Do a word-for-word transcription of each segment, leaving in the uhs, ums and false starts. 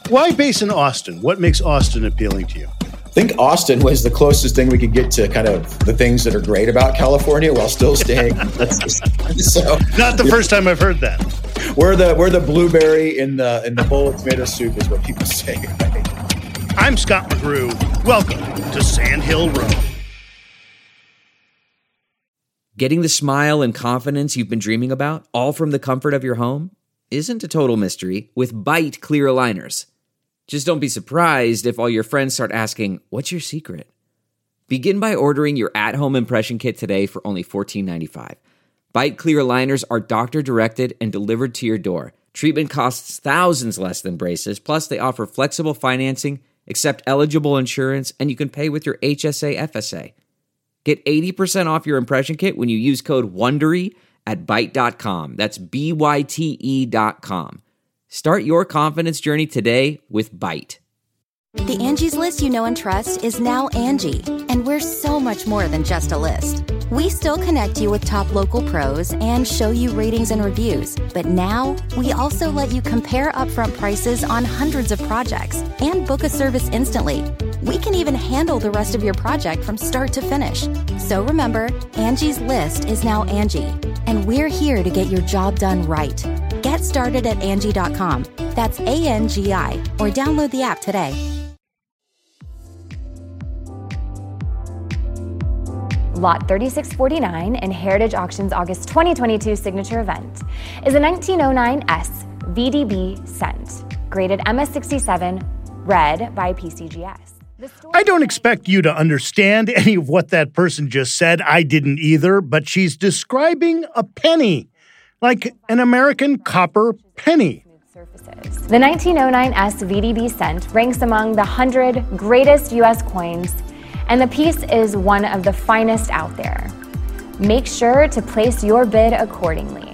Why base in Austin? What makes Austin appealing to you? I think Austin was the closest thing we could get to kind of the things that are great about California while still staying. so, Not the first time I've heard that. We're the we're the blueberry in the in the bowl of tomato soup is what people say. Right? I'm Scott McGrew. Welcome to Sand Hill Road. Getting the smile and confidence you've been dreaming about, all from the comfort of your home, isn't a total mystery with Byte clear aligners. Just don't be surprised if all your friends start asking, "What's your secret?" Begin by ordering your at-home impression kit today for only fourteen ninety-five. Byte clear aligners are doctor-directed and delivered to your door. Treatment costs thousands less than braces, plus they offer flexible financing, accept eligible insurance, and you can pay with your H S A F S A. Get eighty percent off your impression kit when you use code WONDERY at byte dot com. That's B Y T E dot com. Start your confidence journey today with Byte. The Angie's List you know and trust is now Angie, and we're so much more than just a list. We still connect you with top local pros and show you ratings and reviews, but now we also let you compare upfront prices on hundreds of projects and book a service instantly. We can even handle the rest of your project from start to finish. So remember, Angie's List is now Angie, and we're here to get your job done right. Get started at Angie dot com. That's A N G I, or download the app today. Lot thirty-six forty-nine in Heritage Auctions August twenty twenty-two signature event is a nineteen oh nine S V D B Cent, graded M S sixty-seven, read by P C G S. I don't expect you to understand any of what that person just said. I didn't either, but she's describing a penny, like an American copper penny. The nineteen oh nine S V D B Cent ranks among the one hundred greatest U S coins, and the piece is one of the finest out there. Make sure to place your bid accordingly.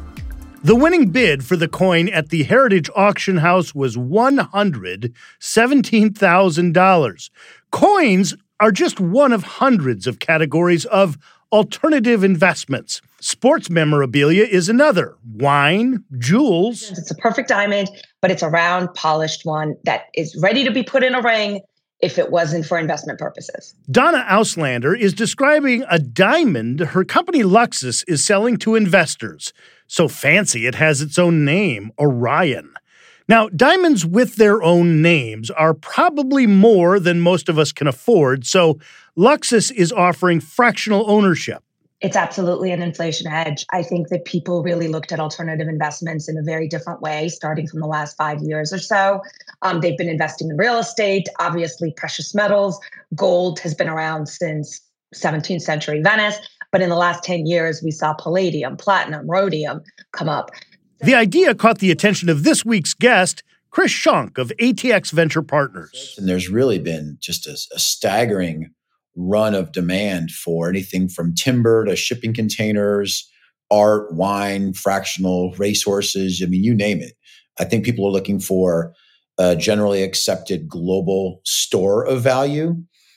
The winning bid for the coin at the Heritage Auction House was one hundred seventeen thousand dollars. Coins are just one of hundreds of categories of alternative investments. Sports memorabilia is another. Wine, jewels. It's a perfect diamond, but it's a round, polished one that is ready to be put in a ring if it wasn't for investment purposes. Donna Auslander is describing a diamond her company Luxus is selling to investors. So fancy it has its own name, Orion. Now, diamonds with their own names are probably more than most of us can afford, so Luxus is offering fractional ownership. It's absolutely an inflation hedge. I think that people really looked at alternative investments in a very different way, starting from the last five years or so. Um, they've been investing in real estate, obviously precious metals. Gold has been around since seventeenth century Venice. But in the last ten years, we saw palladium, platinum, rhodium come up. The idea caught the attention of this week's guest, Chris Schunk of A T X Venture Partners. And there's really been just a, a staggering run of demand for anything from timber to shipping containers, art, wine, fractional racehorses. I mean, you name it. I think people are looking for a generally accepted global store of value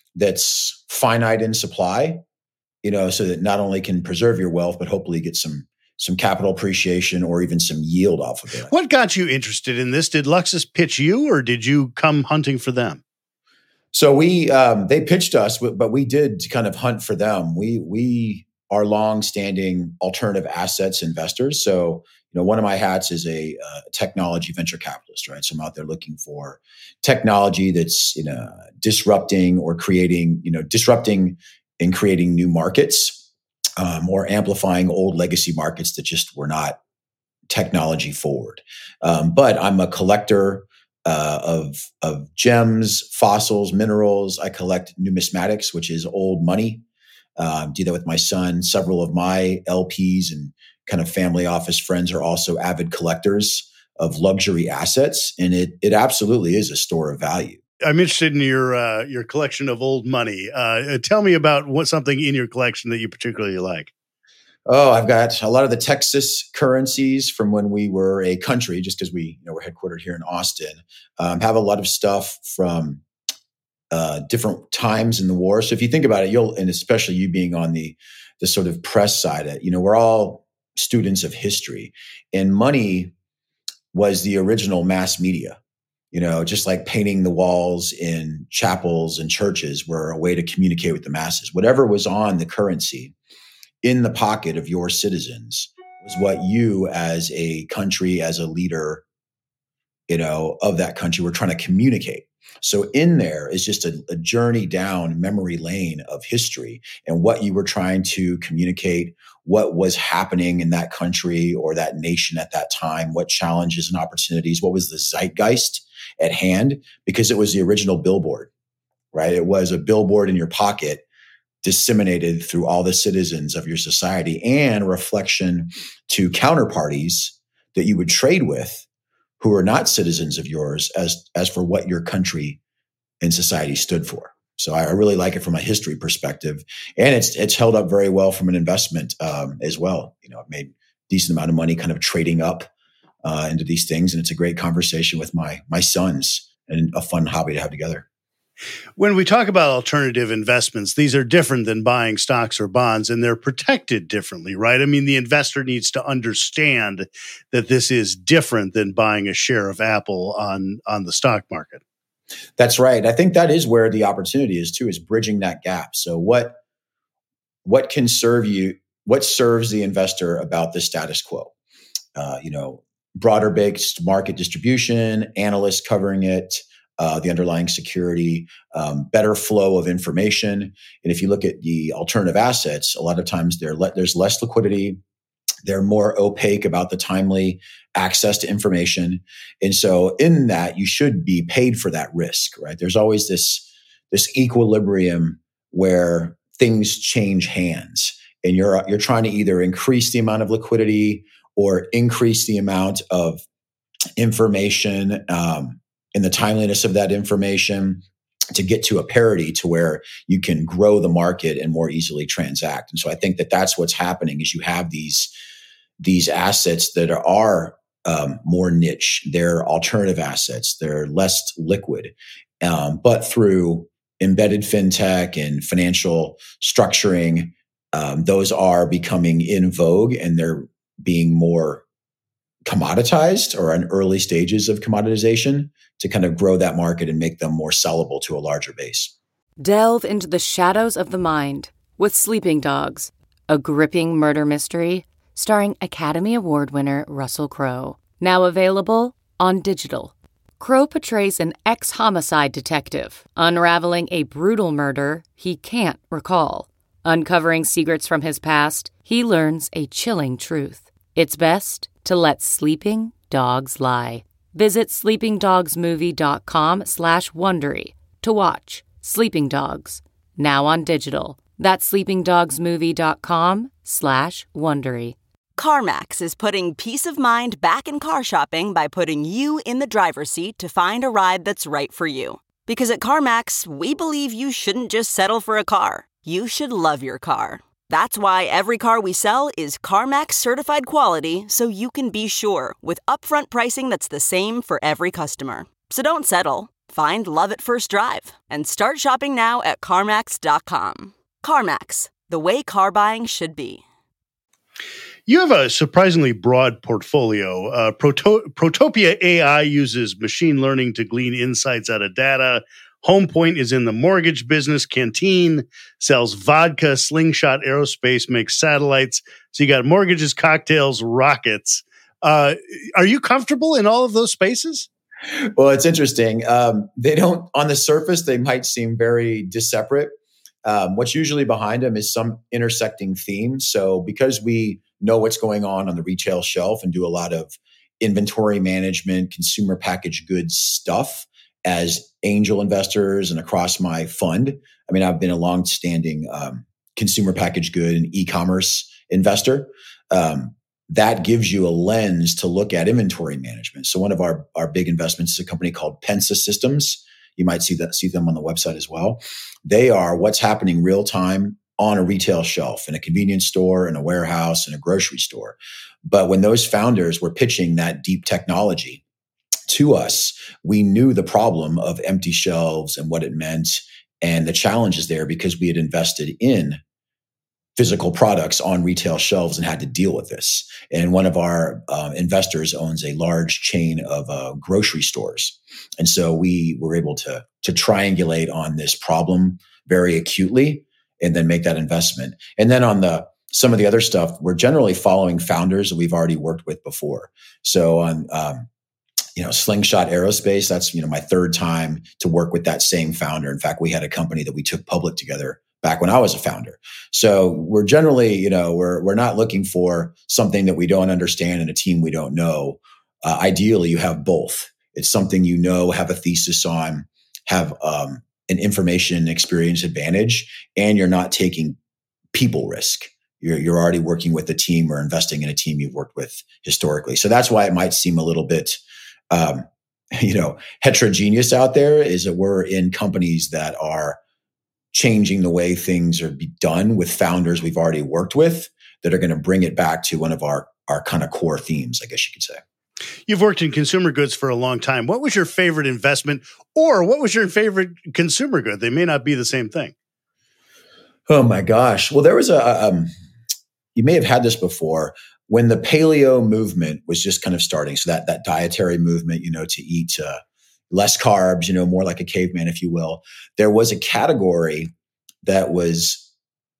that's finite in supply, you know, so that not only can preserve your wealth, but hopefully get some some capital appreciation or even some yield off of it. What got you interested in this? Did Luxus pitch you, or did you come hunting for them? So we, um, they pitched us, but we did kind of hunt for them. We, we are long-standing alternative assets investors. So, you know, one of my hats is a uh, technology venture capitalist, right? So I'm out there looking for technology that's, you know, disrupting or creating, you know, disrupting and creating new markets, um, or amplifying old legacy markets that just were not technology forward. Um, but I'm a collector Uh, of of gems, fossils, minerals. I collect numismatics, which is old money. Um, do that with my son. Several of my L Ps and kind of family office friends are also avid collectors of luxury assets, and it it absolutely is a store of value. I'm interested in your uh, your collection of old money. Uh, tell me about what something in your collection that you particularly like. Oh, I've got a lot of the Texas currencies from when we were a country, just because we, you know, we're headquartered here in Austin. Um, have a lot of stuff from uh, different times in the war. So if you think about it, you'll, and especially you being on the the sort of press side, of, you know, we're all students of history, and money was the original mass media. You know, just like painting the walls in chapels and churches were a way to communicate with the masses. Whatever was on the currency in the pocket of your citizens was what you as a country, as a leader, you know, of that country were trying to communicate. So in there is just a, a journey down memory lane of history and what you were trying to communicate, what was happening in that country or that nation at that time, what challenges and opportunities, what was the zeitgeist at hand, because it was the original billboard, right? It was a billboard in your pocket disseminated through all the citizens of your society and a reflection to counterparties that you would trade with who are not citizens of yours as, as for what your country and society stood for. So I really like it from a history perspective, and it's it's held up very well from an investment um, as well. You know, I've made a decent amount of money kind of trading up uh, into these things, and it's a great conversation with my my sons and a fun hobby to have together. When we talk about alternative investments, these are different than buying stocks or bonds, and they're protected differently, right? I mean, the investor needs to understand that this is different than buying a share of Apple on, on the stock market. That's right. I think that is where the opportunity is too, is bridging that gap. So what, what can serve you, what serves the investor about the status quo? Uh, you know, broader based market distribution, analysts covering it, Uh, the underlying security, um, better flow of information. And if you look at the alternative assets, a lot of times le- there's less liquidity. They're more opaque about the timely access to information. And so in that, you should be paid for that risk, right? There's always this, this equilibrium where things change hands. And you're, you're trying to either increase the amount of liquidity or increase the amount of information, um, and the timeliness of that information to get to a parity to where you can grow the market and more easily transact. And so I think that that's what's happening is you have these, these assets that are, are um, more niche. They're alternative assets. They're less liquid. Um, but through embedded fintech and financial structuring, um, those are becoming in vogue and they're being more commoditized or in early stages of commoditization to kind of grow that market and make them more sellable to a larger base. Delve into the shadows of the mind with Sleeping Dogs, a gripping murder mystery starring Academy Award winner Russell Crowe. Now available on digital. Crowe portrays an ex-homicide detective unraveling a brutal murder he can't recall. Uncovering secrets from his past, he learns a chilling truth. It's best to let sleeping dogs lie. Visit sleepingdogsmovie.com slash Wondery to watch Sleeping Dogs, now on digital. That's sleepingdogsmovie.com slash Wondery. CarMax is putting peace of mind back in car shopping by putting you in the driver's seat to find a ride that's right for you. Because at CarMax, we believe you shouldn't just settle for a car. You should love your car. That's why every car we sell is CarMax certified quality, so you can be sure with upfront pricing that's the same for every customer. So don't settle. Find love at first drive and start shopping now at CarMax dot com. CarMax, the way car buying should be. You have a surprisingly broad portfolio. Uh, Proto- Protopia A I uses machine learning to glean insights out of data. HomePoint is in the mortgage business. Canteen sells vodka. Slingshot Aerospace makes satellites. So you got mortgages, cocktails, rockets. Uh, are you comfortable in all of those spaces? Well, it's interesting. Um, they don't, on the surface, they might seem very disseparate. Um, what's usually behind them is some intersecting theme. So because we know what's going on on the retail shelf and do a lot of inventory management, consumer packaged goods stuff, as angel investors and across my fund. I mean, I've been a long-standing um, consumer packaged good and e-commerce investor. Um, that gives you a lens to look at inventory management. So one of our, our big investments is a company called Pensa Systems. You might see that see them on the website as well. They are what's happening real time on a retail shelf, in a convenience store, in a warehouse, in a grocery store. But when those founders were pitching that deep technology to us, we knew the problem of empty shelves and what it meant and the challenges there because we had invested in physical products on retail shelves and had to deal with this. And one of our um, investors owns a large chain of uh, grocery stores. And so we were able to, to triangulate on this problem very acutely and then make that investment. And then on the some of the other stuff, we're generally following founders that we've already worked with before. So on, um, you know, Slingshot Aerospace, that's, you know, my third time to work with that same founder. In fact, we had a company that we took public together back when I was a founder. So we're generally, you know, we're we're not looking for something that we don't understand and a team we don't know. Uh, ideally, you have both. It's something you know, have a thesis on, have um, an information experience advantage, and you're not taking people risk. You're you're already working with a team or investing in a team you've worked with historically. So that's why it might seem a little bit, um, you know, heterogeneous out there. Is that we're in companies that are changing the way things are be done with founders we've already worked with that are going to bring it back to one of our, our kind of core themes, I guess you could say. You've worked in consumer goods for a long time. What was your favorite investment, or what was your favorite consumer good? They may not be the same thing. Oh my gosh. Well, there was a, um, you may have had this before, when the paleo movement was just kind of starting. So that, that dietary movement, you know, to eat, uh, less carbs, you know, more like a caveman, if you will. There was a category that was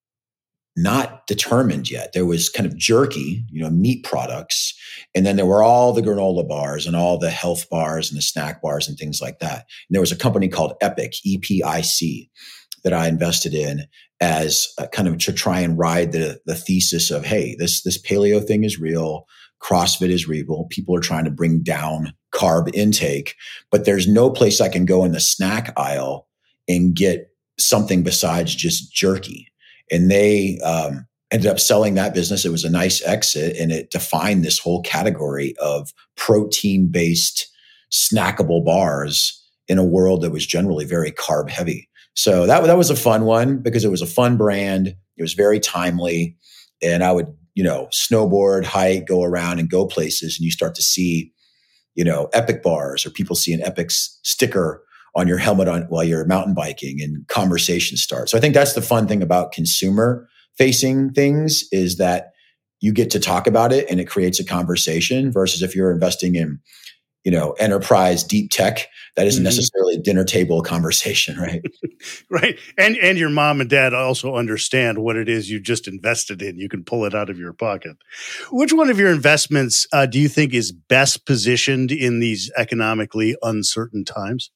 not determined yet. There was kind of jerky, you know, meat products. And then there were all the granola bars and all the health bars and the snack bars and things like that. And there was a company called Epic, E P I C, that I invested in as a kind of to try and ride the, the thesis of, hey, this, this paleo thing is real. CrossFit is real. People are trying to bring down carb intake, but there's no place I can go in the snack aisle and get something besides just jerky. And they um, ended up selling that business. It was a nice exit, and it defined this whole category of protein-based snackable bars in a world that was generally very carb heavy. So that, that was a fun one because it was a fun brand. It was very timely, and I would, you know, snowboard, hike, go around and go places, and you start to see, you know, Epic bars, or people see an Epic sticker on your helmet on while you're mountain biking, and conversations start. So I think that's the fun thing about consumer facing things, is that you get to talk about it and it creates a conversation, versus if you're investing in, you know, enterprise deep tech, that isn't mm-hmm. necessarily a dinner table conversation, right? Right. And and your mom and dad also understand what it is you just invested in. You can pull it out of your pocket. Which one of your investments uh, do you think is best positioned in these economically uncertain times?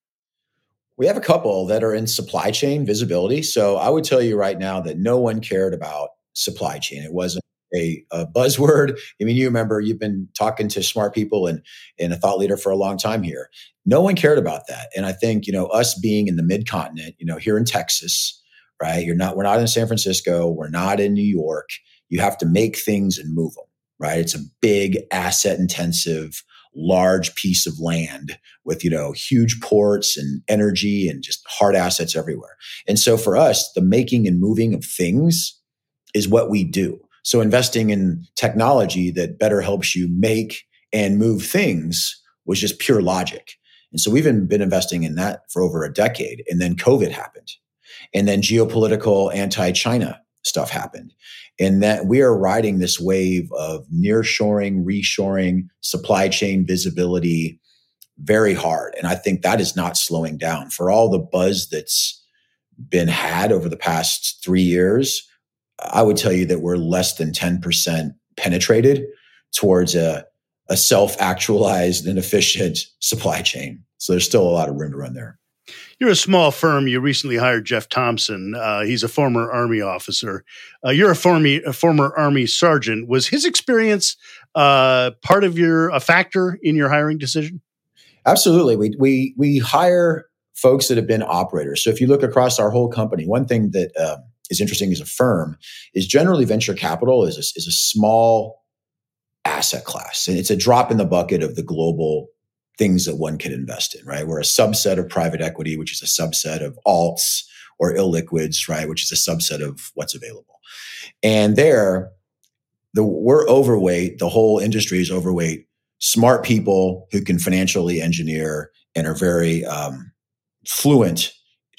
We have a couple that are in supply chain visibility. So I would tell you right now that no one cared about supply chain. It wasn't A, a buzzword. I mean, you remember, you've been talking to smart people and, and a thought leader for a long time here. No one cared about that. And I think, you know, us being in the mid-continent, you know, here in Texas, right? You're not, we're not in San Francisco. We're not in New York. You have to make things and move them, right? It's a big asset intensive, large piece of land with, you know, huge ports and energy and just hard assets everywhere. And so for us, the making and moving of things is what we do. So investing in technology that better helps you make and move things was just pure logic. And so we've been, been investing in that for over a decade. And then COVID happened. And then geopolitical anti-China stuff happened. And that we are riding this wave of nearshoring, reshoring, supply chain visibility very hard. And I think that is not slowing down. For all the buzz that's been had over the past three years, I would tell you that we're less than ten percent penetrated towards a, a self-actualized and efficient supply chain. So there's still a lot of room to run there. You're a small firm. You recently hired Jeff Thompson. Uh, he's a former Army officer. Uh, you're a former, a former Army sergeant. Was his experience uh, part of your a factor in your hiring decision? Absolutely. We we we hire folks that have been operators. So if you look across our whole company, one thing that uh, is interesting as a firm is generally venture capital is a, is a small asset class, and it's a drop in the bucket of the global things that one can invest in, right? We're a subset of private equity, which is a subset of alts or illiquids, right? Which is a subset of what's available. And there, the, we're overweight, the whole industry is overweight, smart people who can financially engineer and are very um, fluent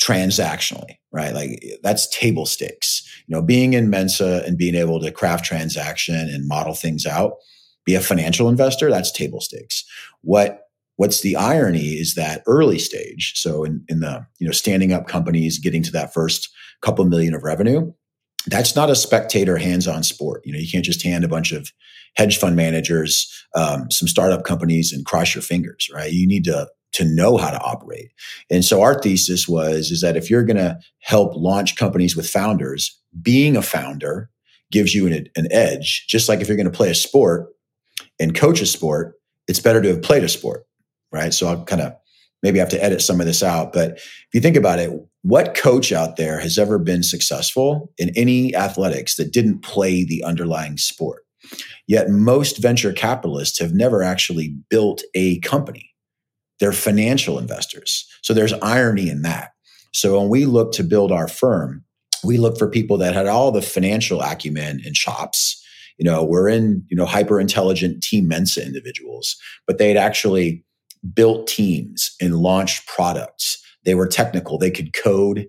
transactionally, right? Like that's table stakes. You know, being in Mensa and being able to craft transaction and model things out, be a financial investor, that's table stakes. What what's the irony is that early stage, so in, in the, you know, standing up companies, getting to that first couple million of revenue, that's not a spectator hands-on sport. You know, you can't just hand a bunch of hedge fund managers um, some startup companies and cross your fingers, right? You need to to know how to operate. And so our thesis was, is that if you're going to help launch companies with founders, being a founder gives you an, an edge. Just like if you're going to play a sport and coach a sport, it's better to have played a sport, right? So I'll kind of maybe have to edit some of this out. But if you think about it, what coach out there has ever been successful in any athletics that didn't play the underlying sport? Yet most venture capitalists have never actually built a company. They're financial investors. So there's irony in that. So when we look to build our firm, we look for people that had all the financial acumen and chops. You know, we're in, you know, hyper intelligent Team Mensa individuals, but they'd actually built teams and launched products. They were technical. They could code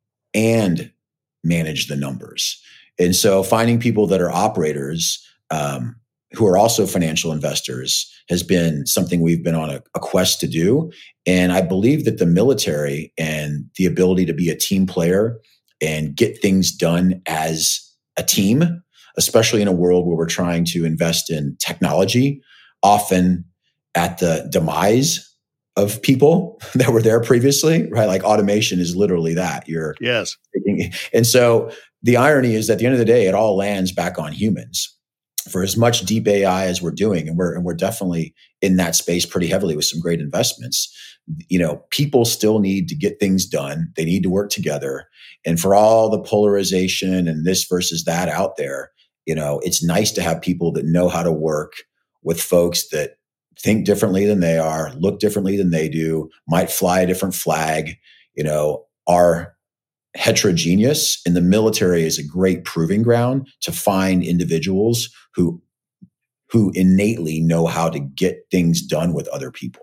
and manage the numbers. And so finding people that are operators, um, who are also financial investors has been something we've been on a, a quest to do. And I believe that the military and the ability to be a team player and get things done as a team, especially in a world where we're trying to invest in technology, often at the demise of people that were there previously, right? Like automation is literally that. You're yes. Taking, and so the irony is that at the end of the day, it all lands back on humans. For as much deep A I as we're doing, and we're and we're definitely in that space pretty heavily with some great investments, you know, people still need to get things done. They need to work together. And for all the polarization and this versus that out there, you know, it's nice to have people that know how to work with folks that think differently than they are, look differently than they do, might fly a different flag, you know, are heterogeneous. And the military is a great proving ground to find individuals who who innately know how to get things done with other people.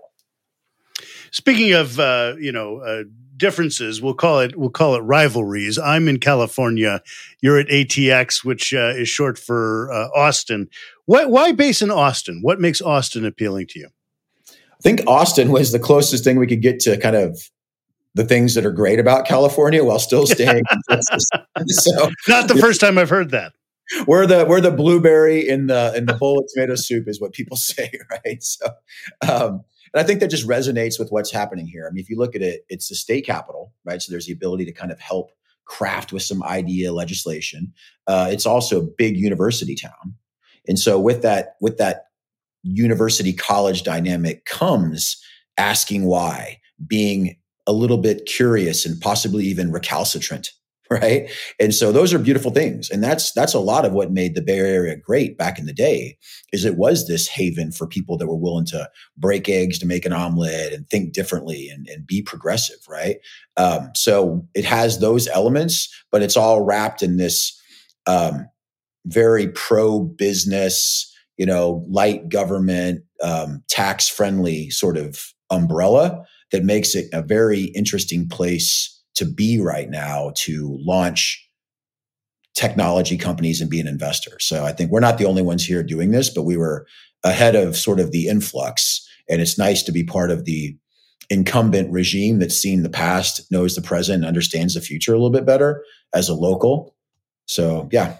Speaking of uh, you know uh, differences, we'll call it we'll call it rivalries. I'm in California. You're at A T X, which uh, is short for uh, Austin. Why, why base in Austin? What makes Austin appealing to you? I think Austin was the closest thing we could get to kind of the things that are great about California while still staying in Texas. So, not the first time I've heard that. We're the we're the blueberry in the in the bowl of tomato soup is what people say, right? So, um, and I think that just resonates with what's happening here. I mean, if you look at it, it's the state capital, right? So there's the ability to kind of help craft with some idea legislation. Uh, it's also a big university town, and so with that with that university college dynamic comes asking why, being a little bit curious and possibly even recalcitrant, right? And so those are beautiful things. And that's that's a lot of what made the Bay Area great back in the day, is it was this haven for people that were willing to break eggs to make an omelet and think differently and, and be progressive, right? Um, so it has those elements, but it's all wrapped in this um, very pro-business, you know, light government, um, tax-friendly sort of umbrella that makes it a very interesting place to be right now to launch technology companies and be an investor. So I think we're not the only ones here doing this, but we were ahead of sort of the influx. And it's nice to be part of the incumbent regime that's seen the past, knows the present, and understands the future a little bit better as a local. So, yeah.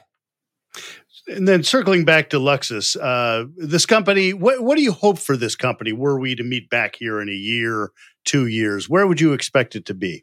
And then circling back to Luxus, uh, this company, what, what do you hope for this company? Were we to meet back here in a year, two years, where would you expect it to be?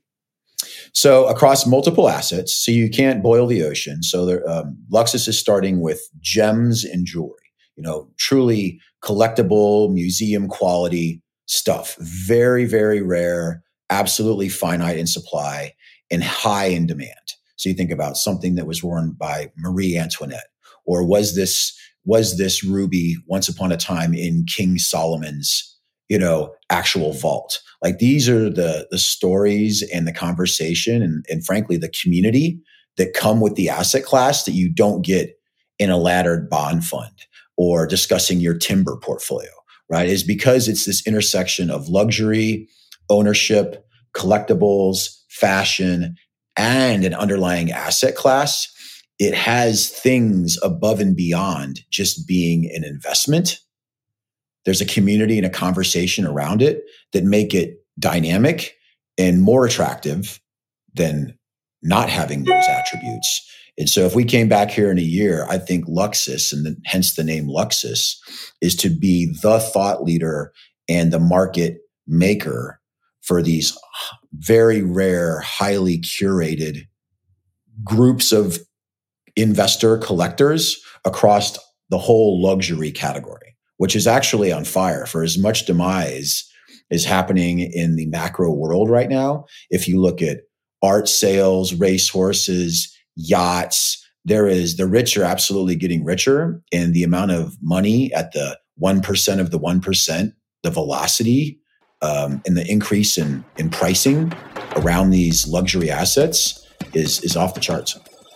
So across multiple assets, so you can't boil the ocean. So there, um, Luxus is starting with gems and jewelry, you know, truly collectible, museum quality stuff. Very, very rare, absolutely finite in supply and high in demand. So you think about something that was worn by Marie Antoinette. Or was this was this ruby once upon a time in King Solomon's, you know, actual vault? Like these are the the stories and the conversation and, and frankly the community that come with the asset class that you don't get in a laddered bond fund or discussing your timber portfolio, right? Is because it's this intersection of luxury, ownership, collectibles, fashion, and an underlying asset class. It has things above and beyond just being an investment. There's a community and a conversation around it that make it dynamic and more attractive than not having those attributes. And so if we came back here in a year, I think Luxus, and the, hence the name Luxus, is to be the thought leader and the market maker for these very rare, highly curated groups of investor collectors across the whole luxury category, which is actually on fire. For as much demise is happening in the macro world right now, if you look at art sales, racehorses, yachts, there is the rich are absolutely getting richer, and the amount of money at the one percent of the one percent, the velocity um, and the increase in, in pricing around these luxury assets is, is off the charts.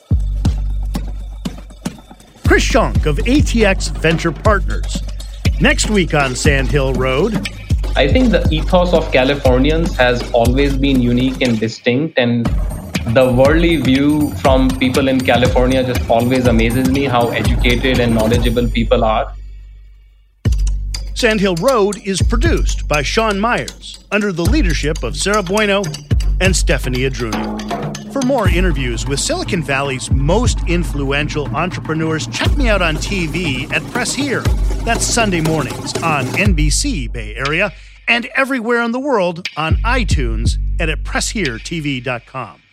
Chris Schonk of A T X Venture Partners. Next week on Sand Hill Road. I think the ethos of Californians has always been unique and distinct, and the worldly view from people in California just always amazes me, how educated and knowledgeable people are. Sand Hill Road is produced by Sean Myers under the leadership of Sarah Bueno and Stephanie Adruno. For more interviews with Silicon Valley's most influential entrepreneurs, check me out on T V at Press Here. That's Sunday mornings on N B C Bay Area and everywhere in the world on iTunes and at press here t v dot com.